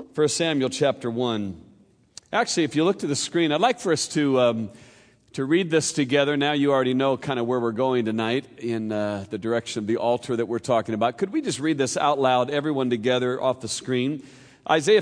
1 Samuel chapter 1. Actually, if you look to the screen, I'd like for us to read this together. Now you already know kind of where we're going tonight in the direction of the altar that we're talking about. Could we just read this out loud, everyone together off the screen? Isaiah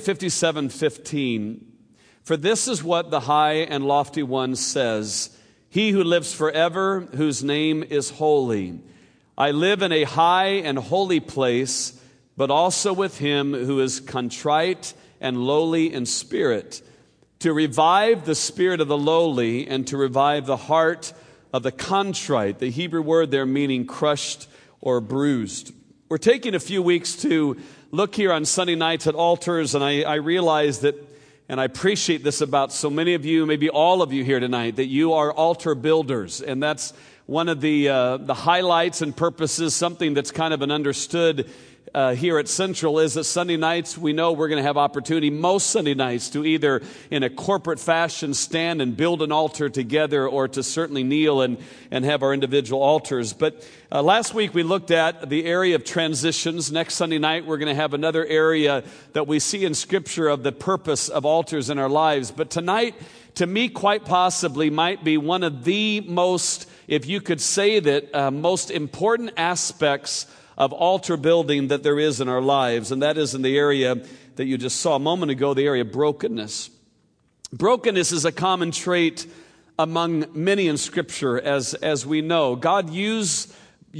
57:15. For this is what the high and lofty one says, He who lives forever, whose name is holy. I live in a high and holy place, but also with him who is contrite and lowly in spirit, to revive the spirit of the lowly and to revive the heart of the contrite. The Hebrew word there meaning crushed or bruised. We're taking a few weeks to look here on Sunday nights at altars, and I realize that, and I appreciate this about so many of you, maybe all of you here tonight, that you are altar builders, and that's one of the highlights and purposes, something that's kind of an understood here at Central, is that Sunday nights, we know we're going to have opportunity most Sunday nights to either in a corporate fashion stand and build an altar together, or to certainly kneel and have our individual altars. But last week we looked at the area of transitions. Next Sunday night we're going to have another area that we see in Scripture of the purpose of altars in our lives. But tonight, to me, quite possibly might be one of the most, if you could say that, most important aspects of altar building that there is in our lives, and that is in the area that you just saw a moment ago, the area of brokenness. Brokenness is a common trait among many in Scripture, as we know. God used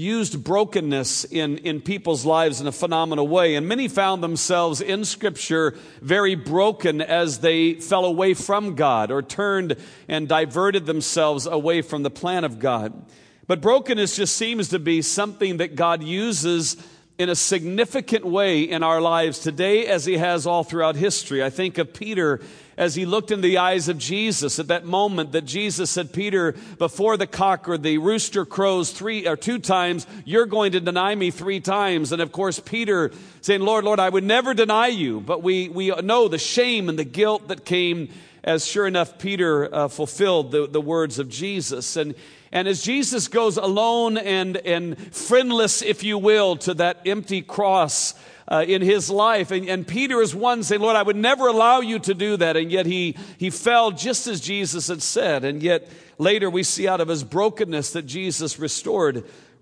brokenness in people's lives in a phenomenal way, and many found themselves in Scripture very broken as they fell away from God or turned and diverted themselves away from the plan of God. But brokenness just seems to be something that God uses in a significant way in our lives today, as he has all throughout history. I think of Peter as he looked in the eyes of Jesus at that moment that Jesus said, Peter, before the cock or the rooster crows 2 times, you're going to deny me 3 times. And of course, Peter saying, Lord, Lord, I would never deny you. But we know the shame and the guilt that came as sure enough Peter fulfilled the words of Jesus. And as Jesus goes alone and friendless, if you will, to that empty cross in his life, and Peter is one saying, Lord, I would never allow you to do that. And yet he fell just as Jesus had said. And yet later we see out of his brokenness that Jesus restored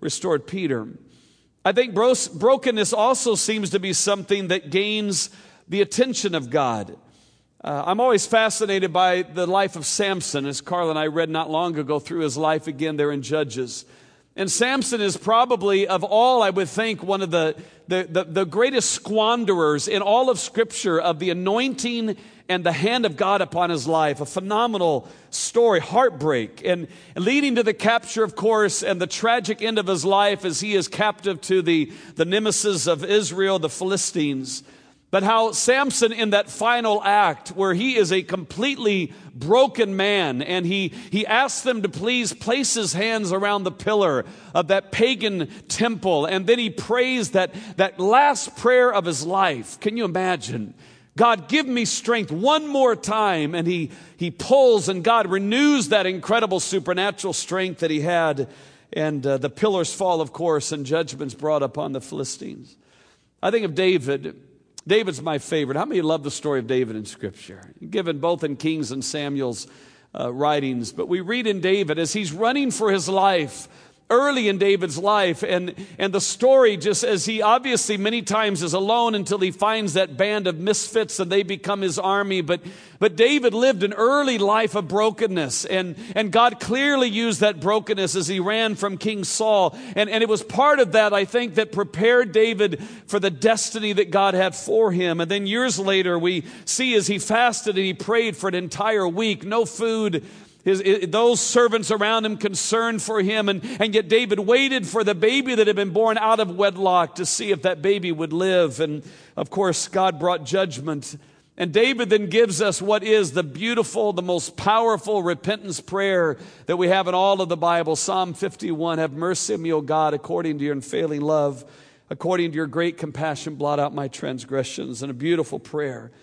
Peter. I think brokenness also seems to be something that gains the attention of God. I'm always fascinated by the life of Samson, as Carl and I read not long ago through his life again there in Judges. And Samson is probably, of all, I would think, one of the greatest squanderers in all of Scripture of the anointing and the hand of God upon his life. A phenomenal story, heartbreak, and leading to the capture, of course, and the tragic end of his life as he is captive to the nemesis of Israel, the Philistines. But how Samson in that final act where he is a completely broken man, and he asks them to please place his hands around the pillar of that pagan temple, and then he prays that last prayer of his life. Can you imagine? God, give me strength one more time. And he pulls, and God renews that incredible supernatural strength that he had. And the pillars fall, of course, and judgment's brought upon the Philistines. I think of David. David's my favorite. How many love the story of David in Scripture? Given both in Kings and Samuel's writings. But we read in David as he's running for his life, early in David's life, and the story, just as he obviously many times is alone until he finds that band of misfits and they become his army. But David lived an early life of brokenness, and God clearly used that brokenness as he ran from King Saul. And it was part of that, I think, that prepared David for the destiny that God had for him. And then years later, we see as he fasted and he prayed for an entire week, no food, those servants around him concerned for him, and yet David waited for the baby that had been born out of wedlock to see if that baby would live. And of course, God brought judgment. And David then gives us what is the beautiful, the most powerful repentance prayer that we have in all of the Bible. Psalm 51, have mercy on me, O God, according to your unfailing love, according to your great compassion, blot out my transgressions. And a beautiful prayer.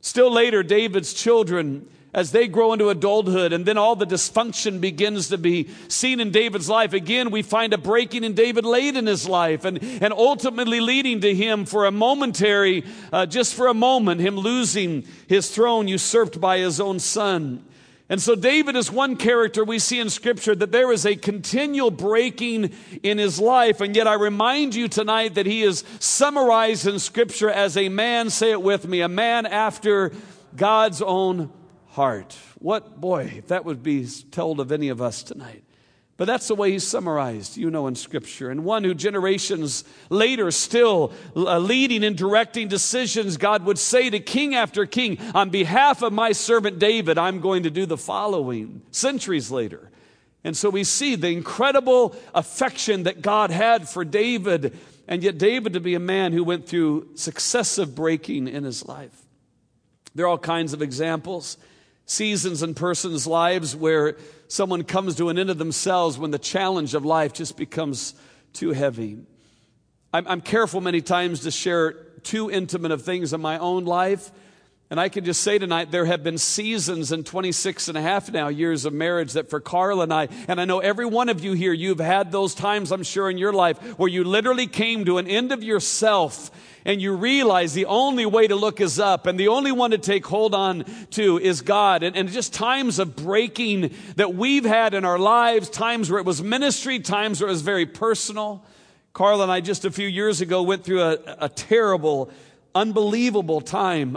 Still later, David's children, as they grow into adulthood, and then all the dysfunction begins to be seen in David's life. Again, we find a breaking in David late in his life, and ultimately leading to him for a momentary, just for a moment, him losing his throne usurped by his own son. And so David is one character we see in Scripture that there is a continual breaking in his life. And yet I remind you tonight that he is summarized in Scripture as a man, say it with me, a man after God's own heart. What, boy, if that would be told of any of us tonight. But that's the way he's summarized, in Scripture. And one who generations later still leading and directing decisions, God would say to king after king, on behalf of my servant David, I'm going to do the following, centuries later. And so we see the incredible affection that God had for David, and yet David to be a man who went through successive breaking in his life. There are all kinds of examples, seasons in persons' lives where someone comes to an end of themselves when the challenge of life just becomes too heavy. I'm careful many times to share too intimate of things in my own life. And I can just say tonight, there have been seasons in 26 and a half now years of marriage that for Carl and I know every one of you here, you've had those times, I'm sure, in your life where you literally came to an end of yourself and you realize the only way to look is up and the only one to take hold on to is God. And just times of breaking that we've had in our lives, times where it was ministry, times where it was very personal. Carl and I just a few years ago went through a terrible, unbelievable time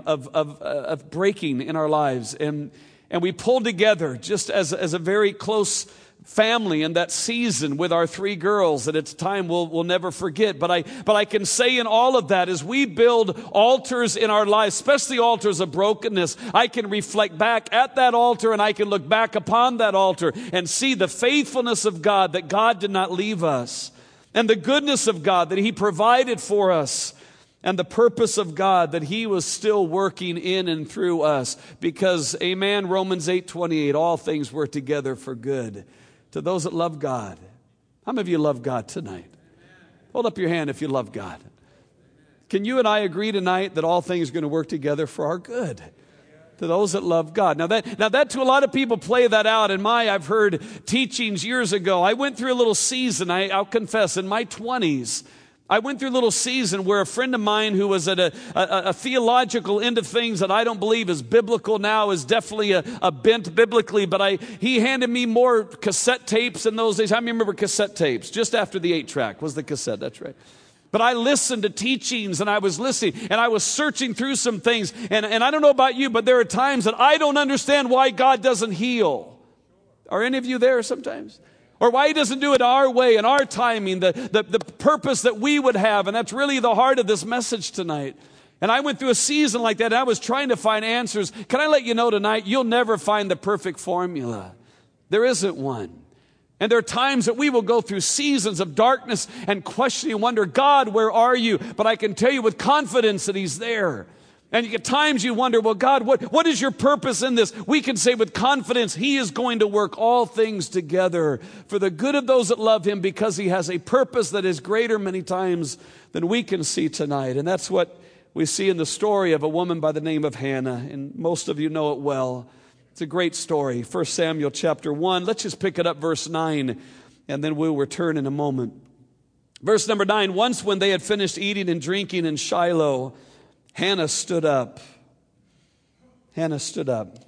of breaking in our lives. And we pulled together just as a very close family in that season with our 3 girls that it's a time we'll never forget. But I can say in all of that, as we build altars in our lives, especially altars of brokenness, I can reflect back at that altar and I can look back upon that altar and see the faithfulness of God, that God did not leave us, and the goodness of God that He provided for us, and the purpose of God that He was still working in and through us. Because, amen, Romans 8:28, all things work together for good to those that love God. How many of you love God tonight? Hold up your hand if you love God. Can you and I agree tonight that all things are going to work together for our good? To those that love God. Now that to a lot of people play that out. I've heard teachings years ago. I went through a little season, I'll confess, in my 20s. I went through a little season where a friend of mine who was at a theological end of things that I don't believe is biblical now, is definitely a bent biblically, but he handed me more cassette tapes in those days. I remember cassette tapes. Just after the 8-track was the cassette, that's right. But I listened to teachings and I was listening and I was searching through some things. And I don't know about you, but there are times that I don't understand why God doesn't heal. Are any of you there sometimes? Or why He doesn't do it our way and our timing, the purpose that we would have. And that's really the heart of this message tonight. And I went through a season like that and I was trying to find answers. Can I let you know tonight, you'll never find the perfect formula. There isn't one. And there are times that we will go through seasons of darkness and questioning and wonder, God, where are you? But I can tell you with confidence that He's there. And at times you wonder, well, God, what is your purpose in this? We can say with confidence, He is going to work all things together for the good of those that love Him, because He has a purpose that is greater many times than we can see tonight. And that's what we see in the story of a woman by the name of Hannah. And most of you know it well. It's a great story. 1 Samuel chapter 1. Let's just pick it up, verse 9, and then we'll return in a moment. Verse number 9, once when they had finished eating and drinking in Shiloh, Hannah stood up. Hannah stood up.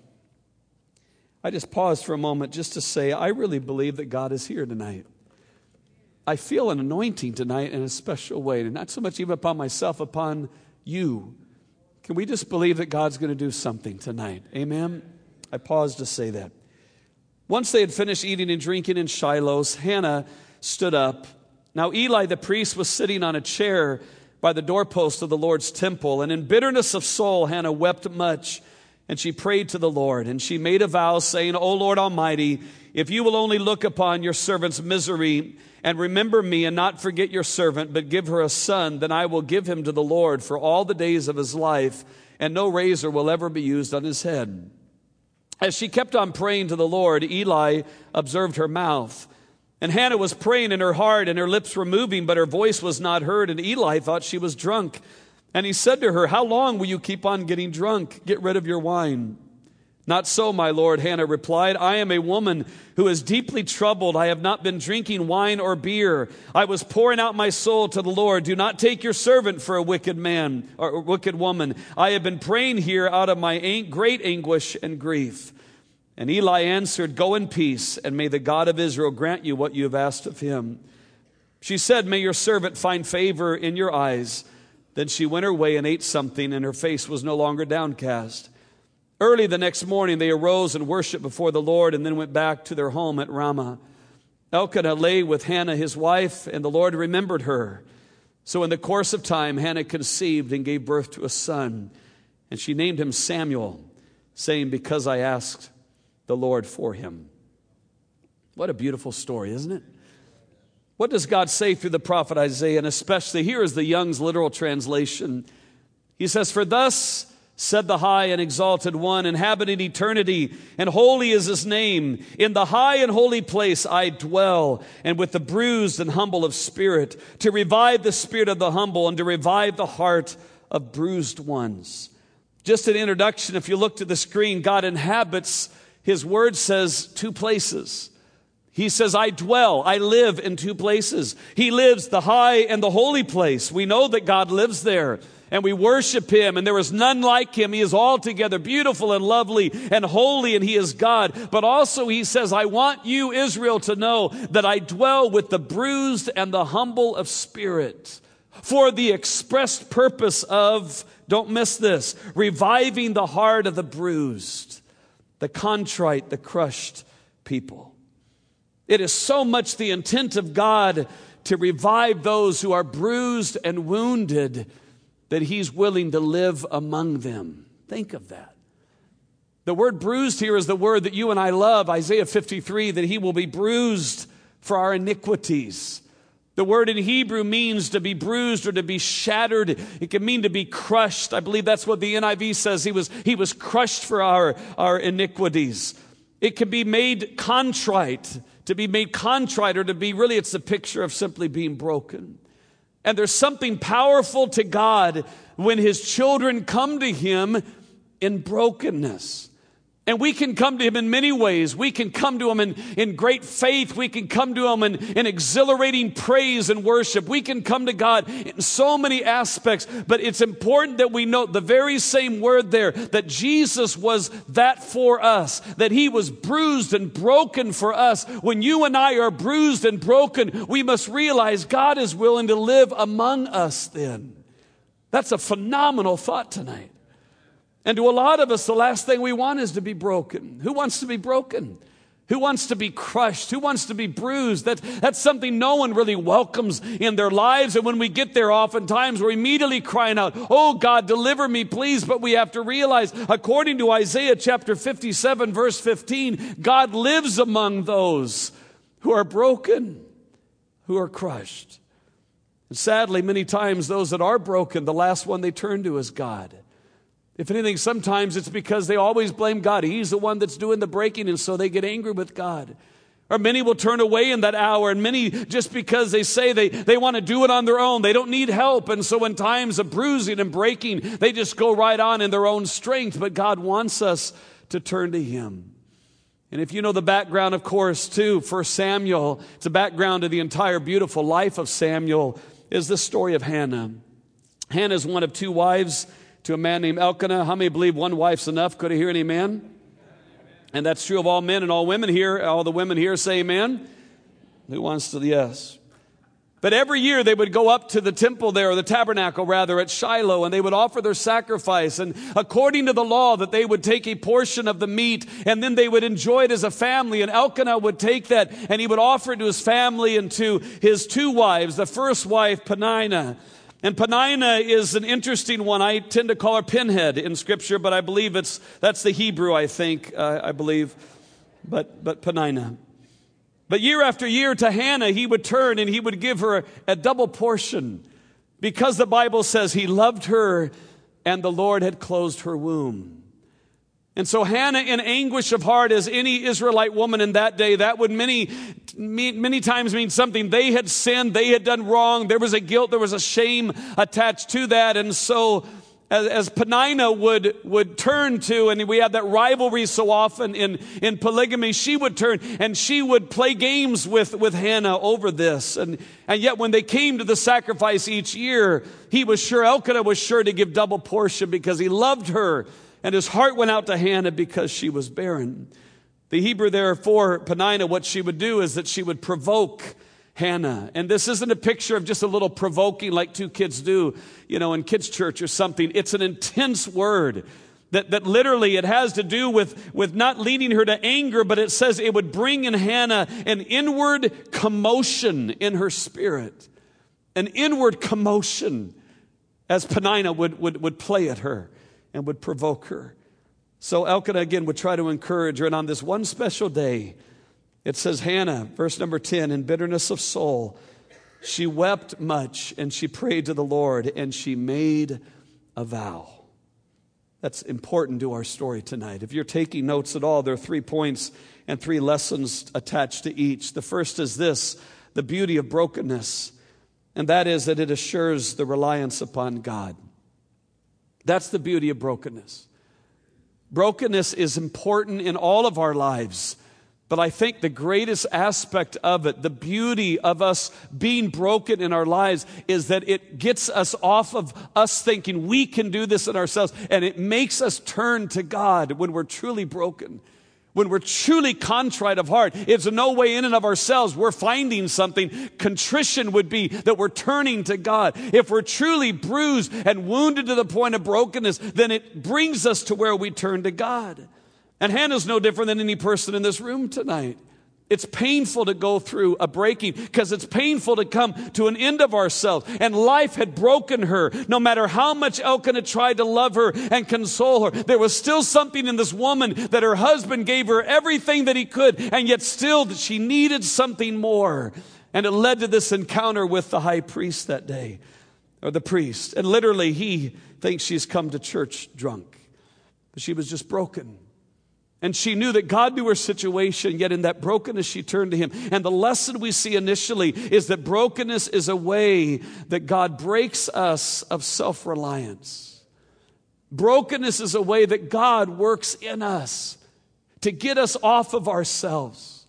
I just paused for a moment just to say, I really believe that God is here tonight. I feel an anointing tonight in a special way, and not so much even upon myself, upon you. Can we just believe that God's going to do something tonight? Amen? I paused to say that. Once they had finished eating and drinking in Shiloh, Hannah stood up. Now Eli the priest was sitting on a chair by the doorpost of the Lord's temple, and in bitterness of soul Hannah wept much, and she prayed to the Lord, and she made a vow, saying, O Lord Almighty, if you will only look upon your servant's misery and remember me and not forget your servant, but give her a son, then I will give him to the Lord for all the days of his life, and no razor will ever be used on his head. As she kept on praying to the Lord, Eli observed her mouth. And Hannah was praying in her heart, and her lips were moving, but her voice was not heard. And Eli thought she was drunk. And he said to her, "How long will you keep on getting drunk? Get rid of your wine." "Not so, my lord," Hannah replied. "I am a woman who is deeply troubled. I have not been drinking wine or beer. I was pouring out my soul to the Lord. Do not take your servant for a wicked man or a wicked woman. I have been praying here out of my great anguish and grief." And Eli answered, "Go in peace, and may the God of Israel grant you what you have asked of him." She said, "May your servant find favor in your eyes." Then she went her way and ate something, and her face was no longer downcast. Early the next morning they arose and worshiped before the Lord, and then went back to their home at Ramah. Elkanah lay with Hannah his wife, and the Lord remembered her. So in the course of time Hannah conceived and gave birth to a son, and she named him Samuel, saying, "Because I asked the Lord for him." What a beautiful story, isn't it? What does God say through the prophet Isaiah? And especially here is the Young's literal translation. He says, "For thus said the high and exalted one, inhabiting eternity, and holy is his name. In the high and holy place I dwell, and with the bruised and humble of spirit, to revive the spirit of the humble, and to revive the heart of bruised ones." Just an introduction, if you look to the screen, God inhabits, his word says, two places. He says, "I dwell, I live in two places." He lives the high and the holy place. We know that God lives there, and we worship him, and there is none like him. He is altogether beautiful and lovely and holy, and he is God. But also he says, "I want you, Israel, to know that I dwell with the bruised and the humble of spirit, for the expressed purpose of," don't miss this, "reviving the heart of the bruised, the contrite, the crushed people." It is so much the intent of God to revive those who are bruised and wounded that he's willing to live among them. Think of that. The word bruised here is the word that you and I love, Isaiah 53, that he will be bruised for our iniquities. The word in Hebrew means to be bruised or to be shattered. It can mean to be crushed. I believe that's what the NIV says. He was crushed for our iniquities. It can be made contrite, to be made contrite, or to be, really, it's a picture of simply being broken. And there's something powerful to God when his children come to him in brokenness. And we can come to him in many ways. We can come to him in great faith. We can come to him in exhilarating praise and worship. We can come to God in so many aspects. But it's important that we note the very same word there, that Jesus was that for us, that he was bruised and broken for us. When you and I are bruised and broken, we must realize God is willing to live among us then. That's a phenomenal thought tonight. And to a lot of us, the last thing we want is to be broken. Who wants to be broken? Who wants to be crushed? Who wants to be bruised? That's something no one really welcomes in their lives. And when we get there, oftentimes we're immediately crying out, "Oh God, deliver me, please." But we have to realize, according to Isaiah chapter 57, verse 15, God lives among those who are broken, who are crushed. And sadly, many times those that are broken, the last one they turn to is God. If anything, sometimes it's because they always blame God. He's the one that's doing the breaking, and so they get angry with God. Or many will turn away in that hour, and many, just because they say they want to do it on their own, they don't need help. And so in times of bruising and breaking, they just go right on in their own strength. But God wants us to turn to him. And if you know the background, of course, too, for Samuel, it's a background to the entire beautiful life of Samuel, is the story of Hannah. Hannah is one of two wives to a man named Elkanah. How many believe one wife's enough? Could I hear an amen? And that's true of all men and all women here. All the women here say amen. Who wants to? Yes. But every year they would go up to the temple there, or the tabernacle rather, at Shiloh, and they would offer their sacrifice. And according to the law, that they would take a portion of the meat, and then they would enjoy it as a family. And Elkanah would take that, and he would offer it to his family and to his two wives. The first wife, Peninnah. And Peninnah is an interesting one. I tend to call her Pinhead in Scripture, but I believe that's the Hebrew, I think, I believe. But Peninnah. But year after year to Hannah, he would turn and he would give her a double portion, because the Bible says he loved her and the Lord had closed her womb. And so Hannah, in anguish of heart, as any Israelite woman in that day, that would many times mean something. They had sinned, they had done wrong, there was a guilt, there was a shame attached to that. And so as Peninnah would turn to, and we have that rivalry so often in polygamy, she would turn and she would play games with Hannah over this. And yet when they came to the sacrifice each year, Elkanah was sure to give double portion because he loved her. And his heart went out to Hannah because she was barren. The Hebrew there for Peninnah, what she would do is that she would provoke Hannah. And this isn't a picture of just a little provoking like two kids do, in kids' church or something. It's an intense word that literally it has to do with not leading her to anger, but it says it would bring in Hannah an inward commotion in her spirit. An inward commotion as Peninnah would play at her and would provoke her. So Elkanah again would try to encourage her. And on this one special day, it says Hannah, verse number 10, in bitterness of soul, she wept much and she prayed to the Lord and she made a vow. That's important to our story tonight. If you're taking notes at all, there are 3 points and 3 lessons attached to each. The first is this, the beauty of brokenness. And that is that it assures the reliance upon God. That's the beauty of brokenness. Brokenness is important in all of our lives. But I think the greatest aspect of it, the beauty of us being broken in our lives, is that it gets us off of us thinking we can do this in ourselves. And it makes us turn to God when we're truly broken. When we're truly contrite of heart, it's no way in and of ourselves. We're finding something. Contrition would be that we're turning to God. If we're truly bruised and wounded to the point of brokenness, then it brings us to where we turn to God. And Hannah's no different than any person in this room tonight. It's painful to go through a breaking because it's painful to come to an end of ourselves. And life had broken her. No matter how much Elkanah tried to love her and console her, there was still something in this woman that her husband gave her everything that he could, and yet still she needed something more. And it led to this encounter with the high priest that day, or the priest. And literally he thinks she's come to church drunk, but she was just broken. And she knew that God knew her situation, yet in that brokenness she turned to him. And the lesson we see initially is that brokenness is a way that God breaks us of self-reliance. Brokenness is a way that God works in us to get us off of ourselves.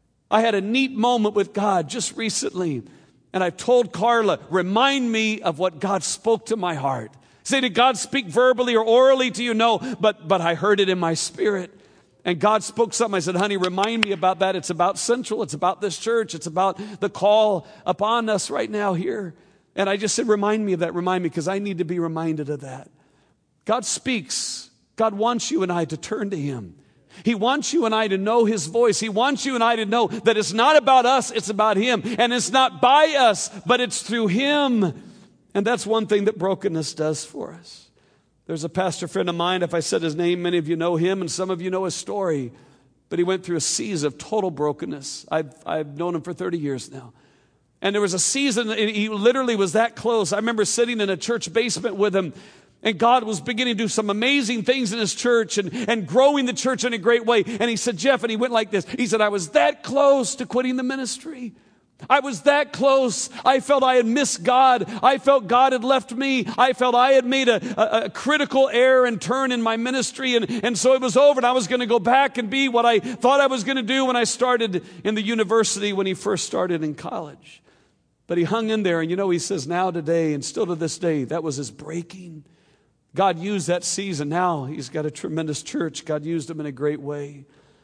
I had a neat moment with God just recently, and I told Carla, remind me of what God spoke to my heart. Say, did God speak verbally or orally to you? No, but I heard it in my spirit. And God spoke something. I said, honey, remind me about that. It's about Central. It's about this church. It's about the call upon us right now here. And I just said, remind me of that. Remind me, because I need to be reminded of that. God speaks. God wants you and I to turn to him. He wants you and I to know his voice. He wants you and I to know that it's not about us, it's about him. And it's not by us, but it's through him. And that's one thing that brokenness does for us. There's a pastor friend of mine, if I said his name, many of you know him, and some of you know his story. But he went through a season of total brokenness. I've known him for 30 years now. And there was a season, he literally was that close. I remember sitting in a church basement with him, and God was beginning to do some amazing things in his church and growing the church in a great way. And he said, Jeff, and he went like this. He said, I was that close to quitting the ministry. I was that close. I felt I had missed God. I felt God had left me. I felt I had made a critical error and turn in my ministry. And so it was over, and I was going to go back and be what I thought I was going to do when I started in the university, when he first started in college. But he hung in there, and he says now today, and still to this day, that was his breaking. God used that season. Now he's got a tremendous church. God used him in a great way.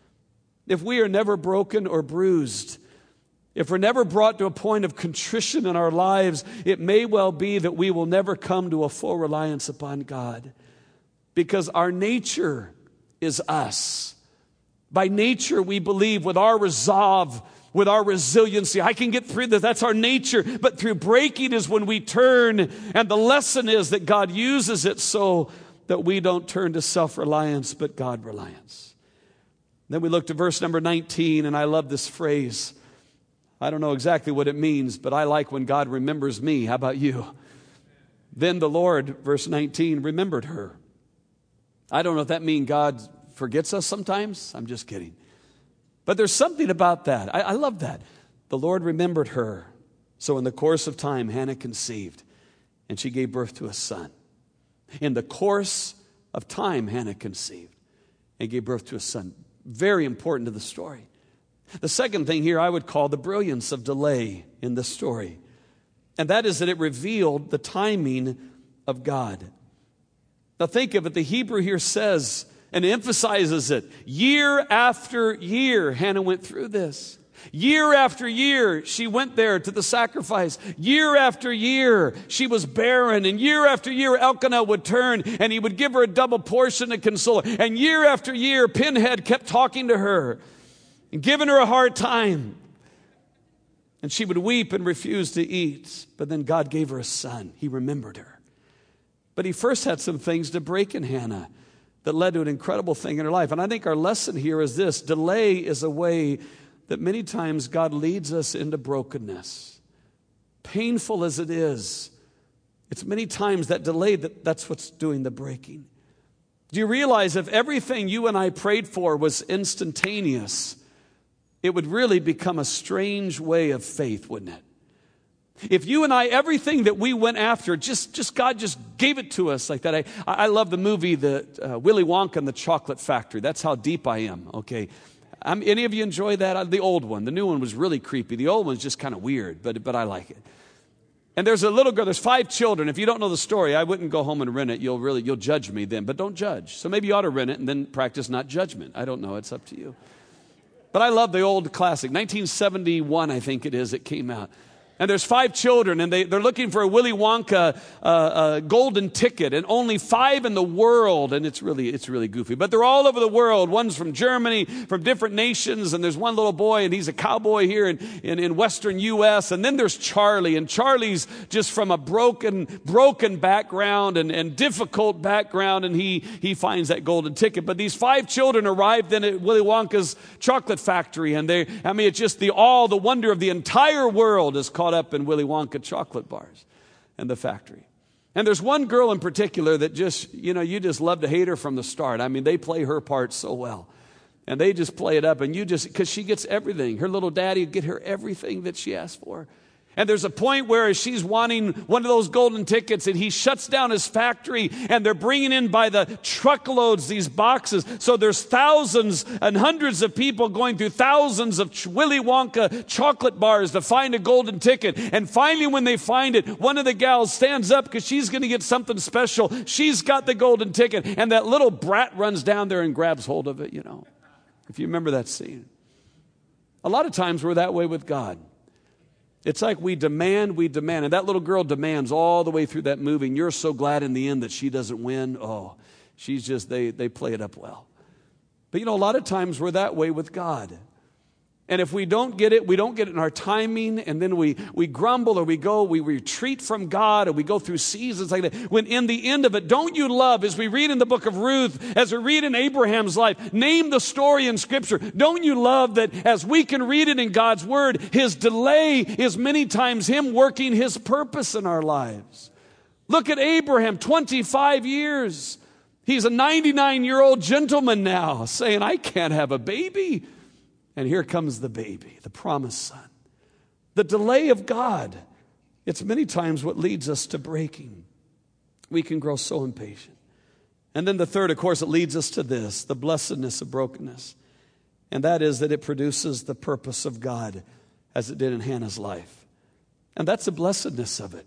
If we are never broken or bruised, if we're never brought to a point of contrition in our lives, it may well be that we will never come to a full reliance upon God. Because our nature is us. By nature, we believe with our resolve, with our resiliency, I can get through this. That's our nature. But through breaking is when we turn. And the lesson is that God uses it so that we don't turn to self-reliance, but God-reliance. Then we look to verse number 19, and I love this phrase. I don't know exactly what it means, but I like when God remembers me. How about you? Then the Lord, verse 19, remembered her. I don't know if that means God forgets us sometimes. I'm just kidding. But there's something about that. I love that. The Lord remembered her. So in the course of time, Hannah conceived, and she gave birth to a son. In the course of time, Hannah conceived and gave birth to a son. Very important to the story. The second thing here I would call the brilliance of delay in this story. And that is that it revealed the timing of God. Now think of it. The Hebrew here says and emphasizes it. Year after year, Hannah went through this. Year after year, she went there to the sacrifice. Year after year, she was barren. And year after year, Elkanah would turn and he would give her a double portion to console her. And year after year, Pinhead kept talking to her and giving her a hard time. And she would weep and refuse to eat. But then God gave her a son. He remembered her. But he first had some things to break in Hannah that led to an incredible thing in her life. And I think our lesson here is this. Delay is a way that many times God leads us into brokenness. Painful as it is, it's many times that delay that's what's doing the breaking. Do you realize if everything you and I prayed for was instantaneous, it would really become a strange way of faith, wouldn't it? If you and I, everything that we went after, just God just gave it to us like that. I love the movie, Willy Wonka and the Chocolate Factory. That's how deep I am, okay? Any of you enjoy that? The old one. The new one was really creepy. The old one's just kind of weird, but I like it. And there's a little girl, there's 5 children. If you don't know the story, I wouldn't go home and rent it. You'll judge me then, but don't judge. So maybe you ought to rent it and then practice not judgment. I don't know. It's up to you. But I love the old classic. 1971, I think it is, it came out. And there's 5 children, and they're looking for a Willy Wonka golden ticket, and only 5 in the world, and it's really goofy. But they're all over the world. One's from Germany, from different nations, and there's one little boy, and he's a cowboy here in western U.S. And then there's Charlie, and Charlie's just from a broken background and difficult background, and he finds that golden ticket. But these 5 children arrived then at Willy Wonka's chocolate factory, and it's just the wonder of the entire world is caught up in Willy Wonka chocolate bars and the factory. And there's one girl in particular that just, you just love to hate her from the start. I mean, they play her part so well. And they just play it up, and because she gets everything. Her little daddy will get her everything that she asked for. And there's a point where she's wanting one of those golden tickets, and he shuts down his factory, and they're bringing in by the truckloads these boxes. So there's thousands and hundreds of people going through thousands of Willy Wonka chocolate bars to find a golden ticket. And finally, when they find it, one of the gals stands up because she's going to get something special. She's got the golden ticket, and that little brat runs down there and grabs hold of it, if you remember that scene. A lot of times we're that way with God. It's like we demand. And that little girl demands all the way through that movie. And you're so glad in the end that she doesn't win. Oh, they play it up well. But a lot of times we're that way with God. And if we don't get it in our timing, and then we grumble, or we retreat from God, or we go through seasons like that. When in the end of it, don't you love, as we read in the book of Ruth, as we read in Abraham's life, name the story in Scripture, don't you love that as we can read it in God's Word, His delay is many times Him working His purpose in our lives. Look at Abraham, 25 years. He's a 99-year-old gentleman now, saying, I can't have a baby. And here comes the baby, the promised son. The delay of God, it's many times what leads us to breaking. We can grow so impatient. And then the third, of course, it leads us to this, the blessedness of brokenness. And that is that it produces the purpose of God as it did in Hannah's life. And that's the blessedness of it.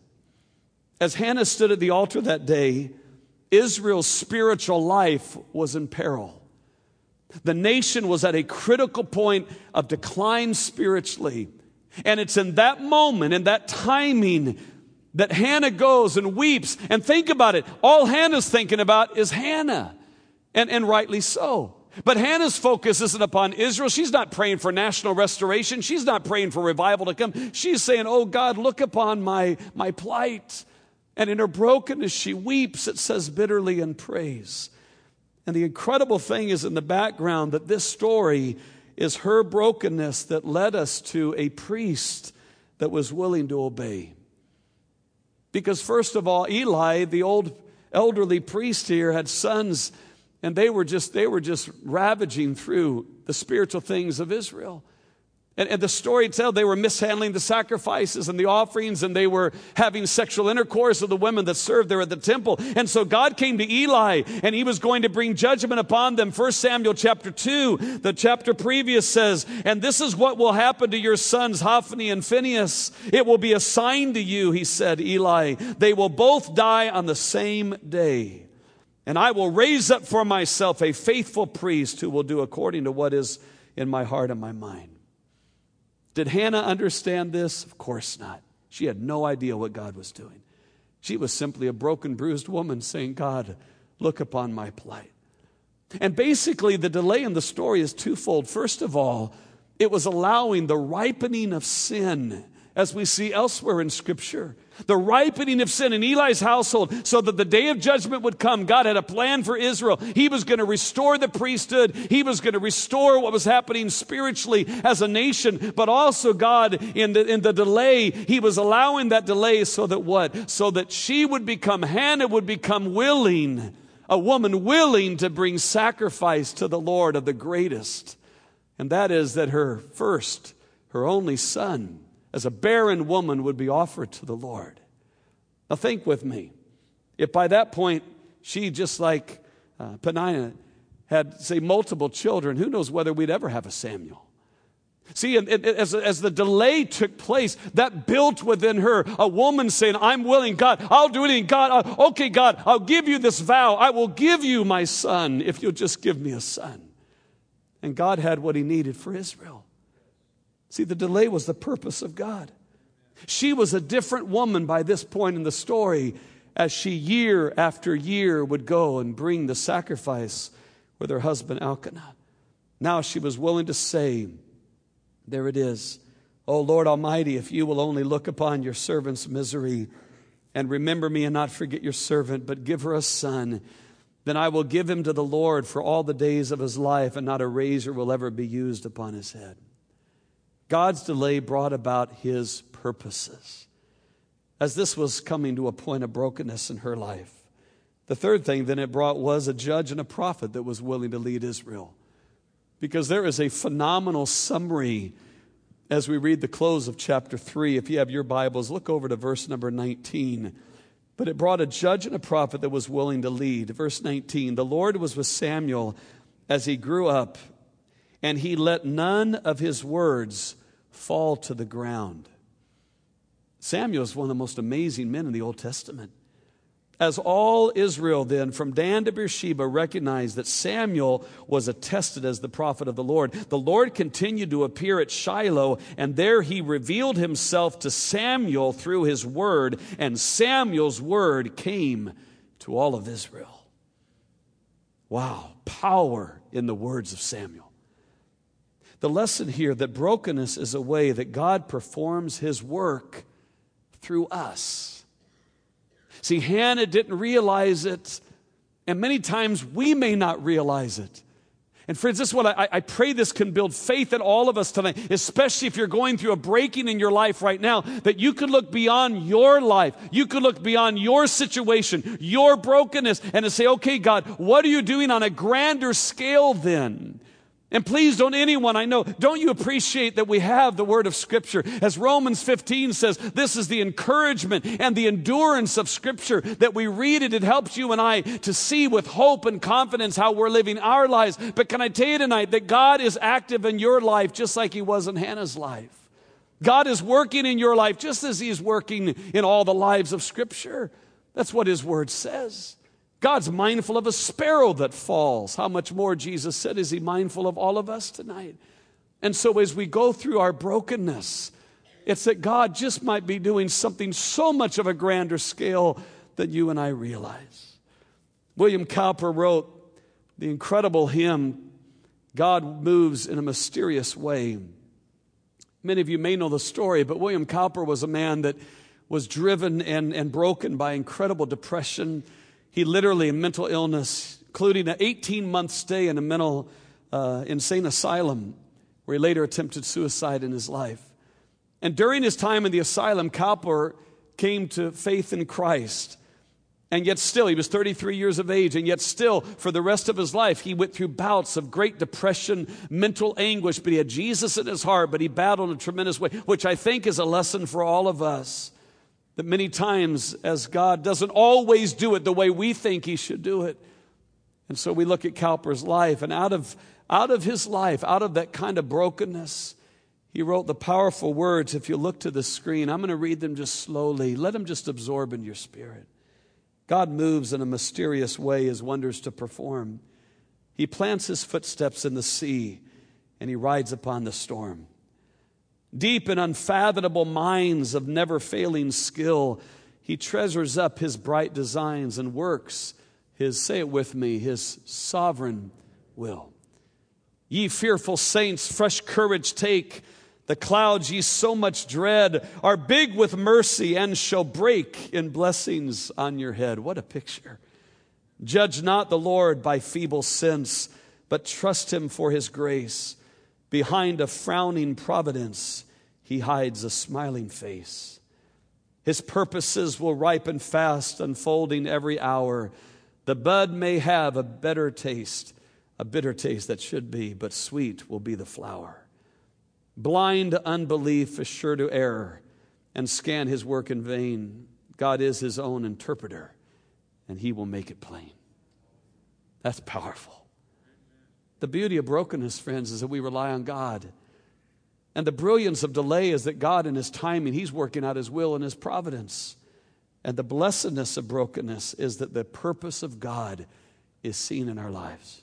As Hannah stood at the altar that day, Israel's spiritual life was in peril. The nation was at a critical point of decline spiritually. And it's in that moment, in that timing, that Hannah goes and weeps. And think about it. All Hannah's thinking about is Hannah. And rightly so. But Hannah's focus isn't upon Israel. She's not praying for national restoration. She's not praying for revival to come. She's saying, oh God, look upon my plight. And in her brokenness, she weeps, it says, bitterly and prays. And the incredible thing is in the background that this story is her brokenness that led us to a priest that was willing to obey. Because first of all, Eli, the old elderly priest here, had sons And they were just ravaging through the spiritual things of Israel. And the story tells they were mishandling the sacrifices and the offerings, and they were having sexual intercourse with the women that served there at the temple. And so God came to Eli, and he was going to bring judgment upon them. 1 Samuel chapter 2, the chapter previous says, "And this is what will happen to your sons, Hophni and Phinehas. It will be a sign to you," he said, Eli. "They will both die on the same day. And I will raise up for myself a faithful priest who will do according to what is in my heart and my mind." Did Hannah understand this? Of course not. She had no idea what God was doing. She was simply a broken, bruised woman saying, "God, look upon my plight." And basically, the delay in the story is twofold. First of all, it was allowing the ripening of sin, as we see elsewhere in Scripture. The ripening of sin in Eli's household, so that the day of judgment would come. God had a plan for Israel. He was going to restore the priesthood. He was going to restore what was happening spiritually as a nation. But also God, in the delay, he was allowing that delay so that what? So that she would become, Hannah would become willing, a woman willing to bring sacrifice to the Lord of the greatest. And that is that her only son, as a barren woman, would be offered to the Lord. Now think with me. If by that point she, just like Peninnah, had, say, multiple children, who knows whether we'd ever have a Samuel. See, as the delay took place, that built within her a woman saying, "I'm willing, God, I'll do anything. God, okay, God, I'll give you this vow. I will give you my son if you'll just give me a son." And God had what he needed for Israel. See, the delay was the purpose of God. She was a different woman by this point in the story, as she year after year would go and bring the sacrifice with her husband Elkanah. Now she was willing to say, there it is, "Oh Lord Almighty, if you will only look upon your servant's misery and remember me and not forget your servant, but give her a son, then I will give him to the Lord for all the days of his life, and not a razor will ever be used upon his head." God's delay brought about his purposes, as this was coming to a point of brokenness in her life. The third thing then it brought was a judge and a prophet that was willing to lead Israel. Because there is a phenomenal summary as we read the close of chapter 3. If you have your Bibles, look over to verse number 19. But it brought a judge and a prophet that was willing to lead. Verse 19, "The Lord was with Samuel as he grew up, and he let none of his words fall to the ground." Samuel is one of the most amazing men in the Old Testament. As all Israel then, from Dan to Beersheba, recognized that Samuel was attested as the prophet of the Lord continued to appear at Shiloh, and there he revealed himself to Samuel through his word, and Samuel's word came to all of Israel. Wow, power in the words of Samuel. The lesson here that brokenness is a way that God performs his work through us. See, Hannah didn't realize it, and many times we may not realize it. And friends, this is what I pray this can build faith in all of us tonight, especially if you're going through a breaking in your life right now, that you could look beyond your life. You could look beyond your situation, your brokenness, and to say, "Okay, God, what are you doing on a grander scale then?" And please don't you appreciate that we have the word of Scripture? As Romans 15 says, this is the encouragement and the endurance of Scripture, that we read it. It helps you and I to see with hope and confidence how we're living our lives. But can I tell you tonight that God is active in your life just like he was in Hannah's life. God is working in your life just as he's working in all the lives of Scripture. That's what his word says. God's mindful of a sparrow that falls. How much more, Jesus said, is he mindful of all of us tonight? And so as we go through our brokenness, it's that God just might be doing something so much of a grander scale than you and I realize. William Cowper wrote the incredible hymn, "God Moves in a Mysterious Way." Many of you may know the story, but William Cowper was a man that was driven and broken by incredible depression. He literally, mental illness, including an 18-month stay in a mental insane asylum, where he later attempted suicide in his life. And during his time in the asylum, Cowper came to faith in Christ. And yet still, he was 33 years of age, and yet still, for the rest of his life, he went through bouts of great depression, mental anguish, but he had Jesus in his heart, but he battled in a tremendous way, which I think is a lesson for all of us. That many times, as God doesn't always do it the way we think he should do it. And so we look at Cowper's life, and out of his life, out of that kind of brokenness, he wrote the powerful words. If you look to the screen, I'm going to read them just slowly. Let them just absorb in your spirit. God moves in a mysterious way his wonders to perform. He plants his footsteps in the sea, and he rides upon the storm. Deep in unfathomable mines of never-failing skill, he treasures up his bright designs and works his, say it with me, his sovereign will. Ye fearful saints, fresh courage take. The clouds ye so much dread are big with mercy and shall break in blessings on your head. What a picture. Judge not the Lord by feeble sense, but trust him for his grace. Behind a frowning providence, he hides a smiling face. His purposes will ripen fast, unfolding every hour. The bud may have a bitter taste that should be, but sweet will be the flower. Blind unbelief is sure to err and scan his work in vain. God is his own interpreter, and he will make it plain. That's powerful. The beauty of brokenness, friends, is that we rely on God. And the brilliance of delay is that God in his timing, he's working out his will and his providence. And the blessedness of brokenness is that the purpose of God is seen in our lives.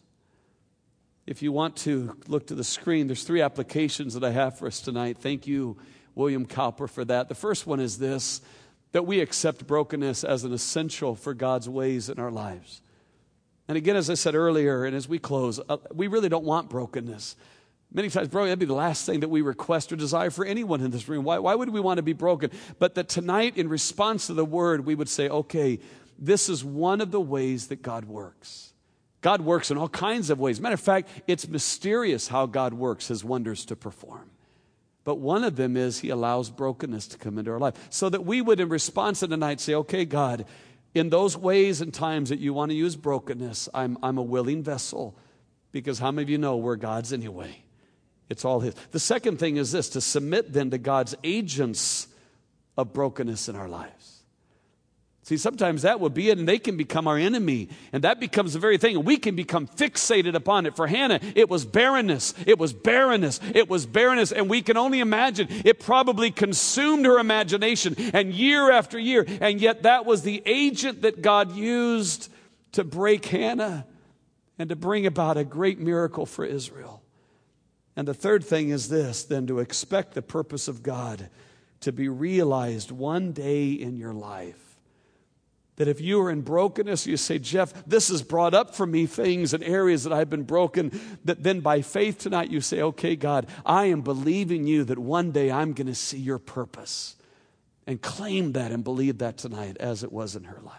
If you want to look to the screen, there's 3 applications that I have for us tonight. Thank you, William Cowper, for that. The first one is this, that we accept brokenness as an essential for God's ways in our lives. And again, as I said earlier, and as we close, we really don't want brokenness. Many times, that'd be the last thing that we request or desire for anyone in this room. Why would we want to be broken? But that tonight, in response to the word, we would say, okay, this is one of the ways that God works. God works in all kinds of ways. Matter of fact, it's mysterious how God works his wonders to perform. But one of them is he allows brokenness to come into our life. So that we would, in response to tonight, say, okay, God, in those ways and times that you want to use brokenness, I'm a willing vessel. Because how many of you know we're God's anyway? It's all his. The second thing is this, to submit then to God's agents of brokenness in our lives. See, sometimes that would be it, and they can become our enemy, and that becomes the very thing, and we can become fixated upon it. For Hannah, it was barrenness, it was barrenness, it was barrenness, and we can only imagine it probably consumed her imagination, and year after year, and yet that was the agent that God used to break Hannah and to bring about a great miracle for Israel. And the third thing is this, then, to expect the purpose of God to be realized one day in your life. That if you are in brokenness, you say, Jeff, this has brought up for me things and areas that I've been broken, that then by faith tonight you say, okay, God, I am believing you that one day I'm going to see your purpose. And claim that and believe that tonight as it was in her life.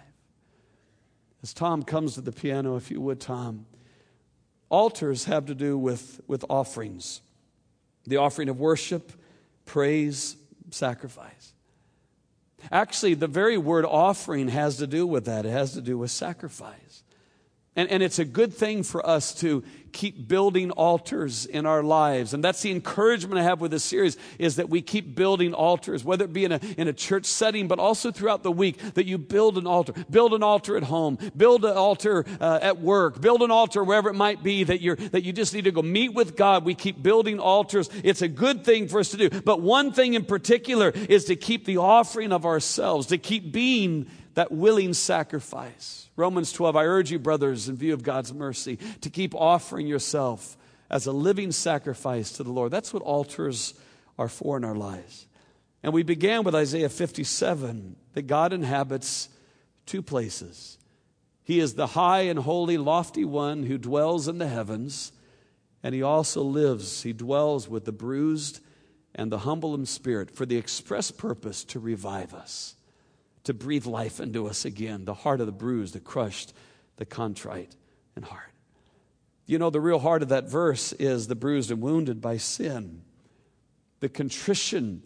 As Tom comes to the piano, if you would, Tom, altars have to do with offerings. The offering of worship, praise, sacrifice. Actually, the very word offering has to do with that. It has to do with sacrifice. And it's a good thing for us to keep building altars in our lives. And that's the encouragement I have with this series, is that we keep building altars, whether it be in a church setting, but also throughout the week, that you build an altar. Build an altar at home. Build an altar at work. Build an altar wherever it might be that you just need to go meet with God. We keep building altars. It's a good thing for us to do. But one thing in particular is to keep the offering of ourselves, to keep being that willing sacrifice. Romans 12, I urge you, brothers, in view of God's mercy, to keep offering yourself as a living sacrifice to the Lord. That's what altars are for in our lives. And we began with Isaiah 57, that God inhabits 2 places. He is the high and holy, lofty one who dwells in the heavens, and he also lives, he dwells with the bruised and the humble in spirit for the express purpose to revive us, to breathe life into us again, the heart of the bruised, the crushed, the contrite in heart. You know, the real heart of that verse is the bruised and wounded by sin. The contrition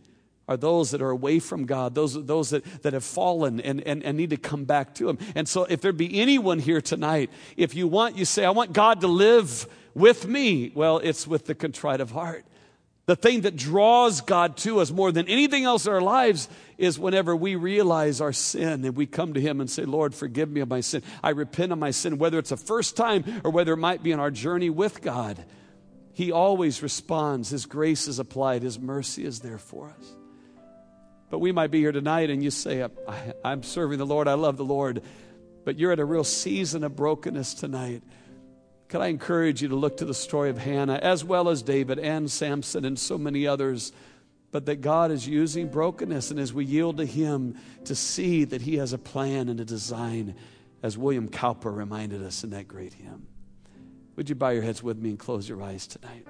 are those that are away from God, those that have fallen and need to come back to Him. And so if there be anyone here tonight, if you say, I want God to live with me, well, it's with the contrite of heart. The thing that draws God to us more than anything else in our lives is whenever we realize our sin and we come to Him and say, Lord, forgive me of my sin. I repent of my sin, whether it's the first time or whether it might be in our journey with God. He always responds. His grace is applied. His mercy is there for us. But we might be here tonight and you say, I'm serving the Lord. I love the Lord. But you're at a real season of brokenness tonight. Could I encourage you to look to the story of Hannah, as well as David and Samson and so many others, but that God is using brokenness, and as we yield to Him, to see that He has a plan and a design, as William Cowper reminded us in that great hymn. Would you bow your heads with me and close your eyes tonight?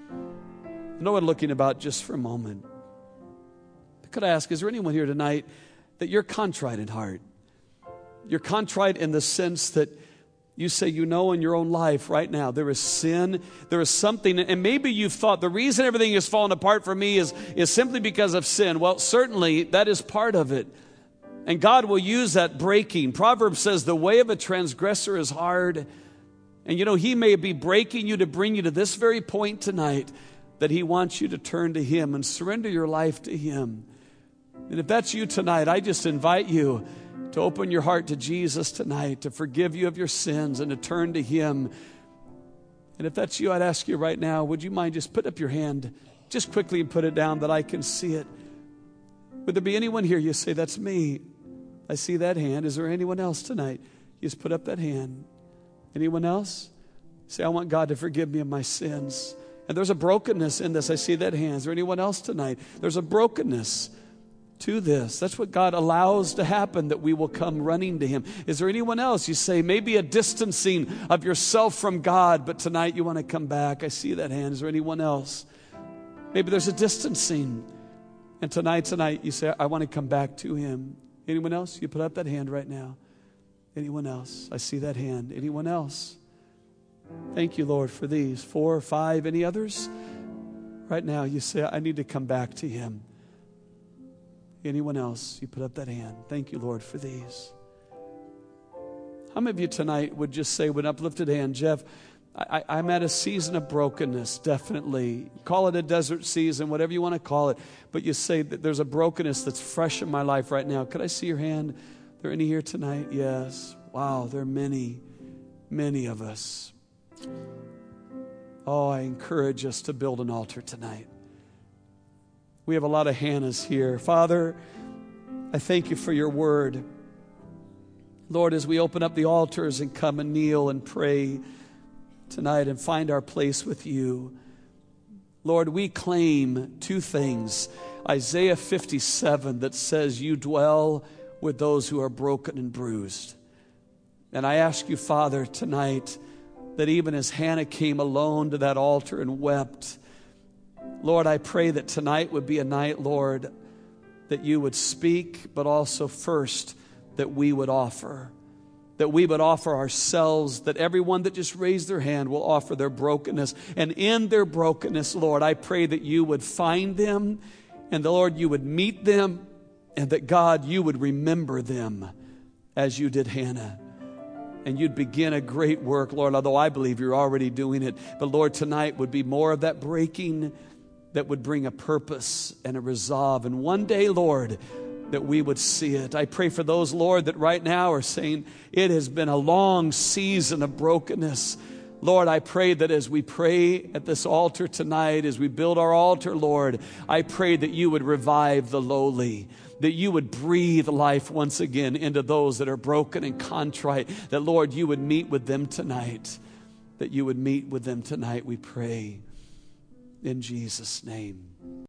I know what I'm looking about just for a moment. Could I ask, is there anyone here tonight that you're contrite in heart? You're contrite in the sense that you say in your own life right now, there is sin, there is something, and maybe you've thought the reason everything has fallen apart for me is simply because of sin. Well, certainly that is part of it. And God will use that breaking. Proverbs says the way of a transgressor is hard. And He may be breaking you to bring you to this very point tonight, that He wants you to turn to Him and surrender your life to Him. And if that's you tonight, I just invite you to open your heart to Jesus tonight, to forgive you of your sins and to turn to Him. And if that's you, I'd ask you right now, would you mind just put up your hand just quickly and put it down that I can see it? Would there be anyone here you say, that's me? I see that hand. Is there anyone else tonight? You just put up that hand. Anyone else? Say, I want God to forgive me of my sins. And there's a brokenness in this. I see that hand. Is there anyone else tonight? There's a brokenness to this. That's what God allows to happen, that we will come running to Him. Is there anyone else? You say maybe a distancing of yourself from God, but tonight you want to come back. I see that hand. Is there anyone else? Maybe there's a distancing, and tonight you say, I want to come back to Him. Anyone else? You put up that hand right now. Anyone else? I see that hand. Anyone else? Thank you, Lord, for these 4 or 5. Any others? Right now you say, I need to come back to Him. Anyone else? You put up that hand. Thank you, Lord, for these. How many of you tonight would just say with an uplifted hand, Jeff, I'm at a season of brokenness, definitely. Call it a desert season, whatever you want to call it. But you say that there's a brokenness that's fresh in my life right now. Could I see your hand? Are there any here tonight? Yes. Wow, there are many, many of us. Oh, I encourage us to build an altar tonight. We have a lot of Hannahs here. Father, I thank you for your word. Lord, as we open up the altars and come and kneel and pray tonight and find our place with you, Lord, we claim 2 things. Isaiah 57 that says you dwell with those who are broken and bruised. And I ask you, Father, tonight, that even as Hannah came alone to that altar and wept, Lord, I pray that tonight would be a night, Lord, that you would speak, but also first that we would offer. That we would offer ourselves, that everyone that just raised their hand will offer their brokenness. And in their brokenness, Lord, I pray that you would find them, and the Lord, you would meet them, and that God, you would remember them as you did Hannah. And you'd begin a great work, Lord, although I believe you're already doing it. But Lord, tonight would be more of that breaking that would bring a purpose and a resolve. And one day, Lord, that we would see it. I pray for those, Lord, that right now are saying it has been a long season of brokenness. Lord, I pray that as we pray at this altar tonight, as we build our altar, Lord, I pray that you would revive the lowly, that you would breathe life once again into those that are broken and contrite, that, Lord, you would meet with them tonight, that you would meet with them tonight, we pray. In Jesus' name.